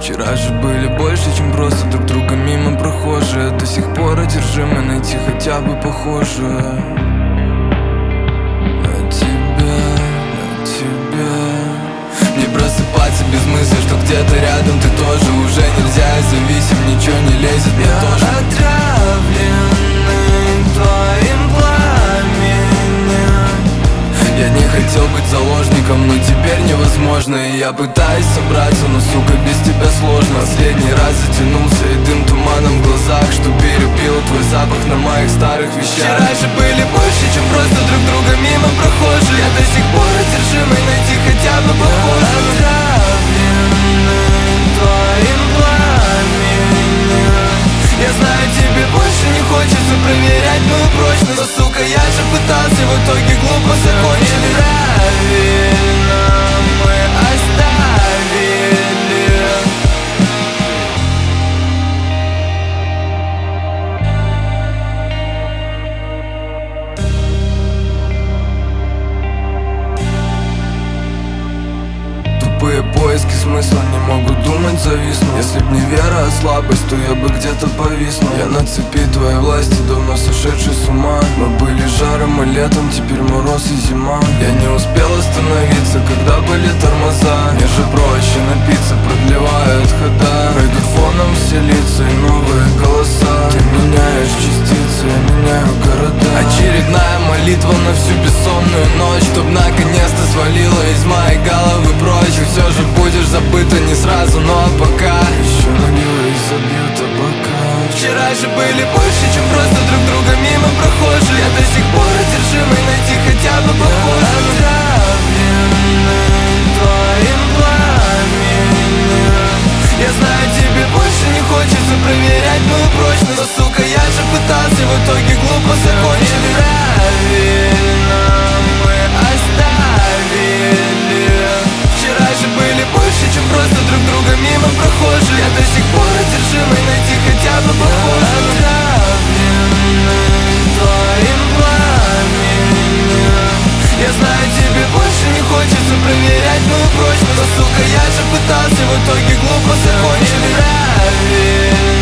Вчера же были больше, чем просто друг друга мимо прохожие. До сих пор одержимы найти хотя бы похожее на тебя. Не просыпаться без мысли, что где-то рядом ты тоже уже нельзя. Я зависим, ничего не лезет, мне тоже отравленный твоим пламенем. Я не хотел быть заложником, но теперь невозможно. И я пытаюсь собраться, но, сука, без тебя сложно. Последний раз затянулся и дым туманом в глазах, что перебил твой запах на моих старых вещах. Вчера же были больше, чем просто друг друга мимо прохожие. Я до сих пор одержимый найти хотя бы похожее. Отравленный твоим пламенем. Я знаю, тебе больше не хочется проверять мою прочность, но, сука, я же пытался, в итоге глупо закончили. Правильно мы оставили. Тупые поиски смысла не могут думать, зависну. Если б не вера, а слабость, то я бы где-то повиснул. Я на цепи твоей власти, давно сошедший с ума. Мы были жаром и летом, теперь мороз и зима. Я не успел остановиться, когда были тормоза. Мне же проще напиться, продлевают хода. Пройдут фоном все лица и новые голоса. Ты меняешь частицы, я меняю города. Очередная молитва на всю бессонную ночь, чтоб наконец-то свалила из моей головы прочь. И все же будешь забыта не сразу, но пока еще налью и забью табака. Вчера же были больше, чем просто друг друга мимо прохожие. Я до сих пор одержимый найти хотя бы похожее. Отравленный твоим пламенем. Я знаю, тебе больше не хочется проверять мою прочность, но, сука, я же пытался, в итоге глупо закончили. Правильно мы оставили. Вчера же были больше, чем просто друг друга мимо прохожие. Я до сих пор одержимый найти хотя бы похожее. Отравленный твоим пламенем. Я знаю, тебе больше не хочется проверять мою прочность, но, сука, я же пытался, в итоге глупо закончили. Правильно